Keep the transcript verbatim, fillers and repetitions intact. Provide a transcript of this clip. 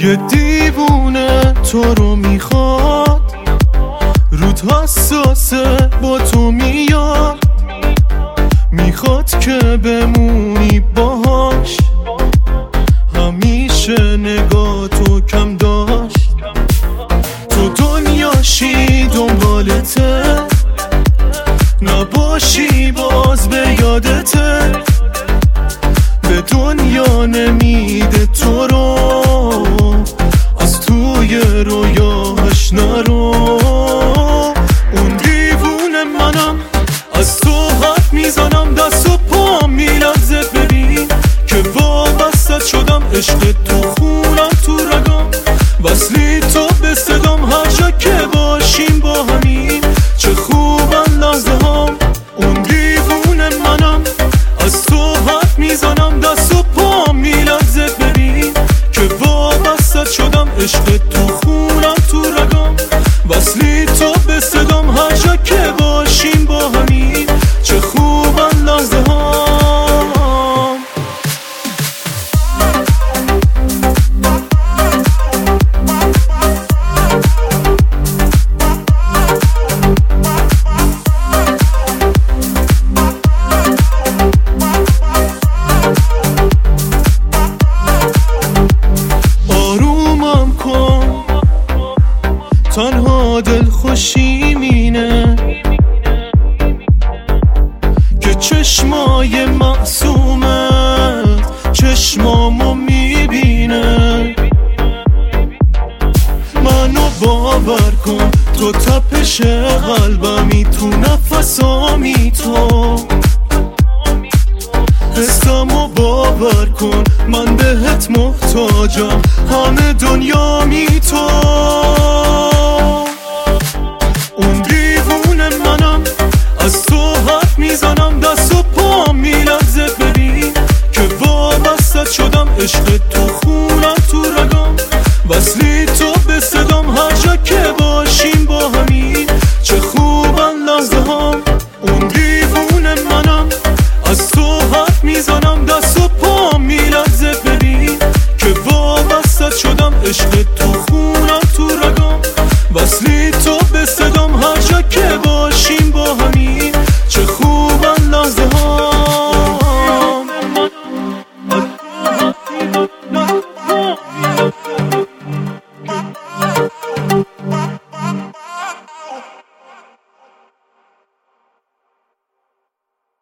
یه دیوونه تو رو میخواد، رود حساسه با تو میاد، میخواد که بمونی باهاش، همیشه نگاه تو کم داشت، تو دنیاشی دنبالته، نباشی باز به یادته، به دنیا نمیده تو رو، از توی رویاش نرو. اون دیوونه منم، از تو حرف میزنم، دست و پام میلرزه، ببین که وابستت شدم، عشق تو خونم تو رگام، وصلی تو به صدام، هر جا که باشیم با همین، چه خوبن لحظه هام. اون دیوونه منم، از تو حرف میزنم، دست و پام میلرزه، ببین که وابستت شدم، عشق تو خونم تو رگام، وصلی تو به صدام، هر جا که باشیم با همین، چه خوبن لحظه هام. آرومم کن، تنها دل خوشی مینه که چشمای معصومت چشمامو میبینه. منو باور کن، تو تپش قلبمی، تو نفسامی، تو حسمو باور کن، من بهت محتاجم، همه دنیامی تو. اون دیوونه منم، از تو حرف میزنم، دست و پام میلرزه، ببین که وابستت شدم، عشق تو خونم تو رگام، وصلی تو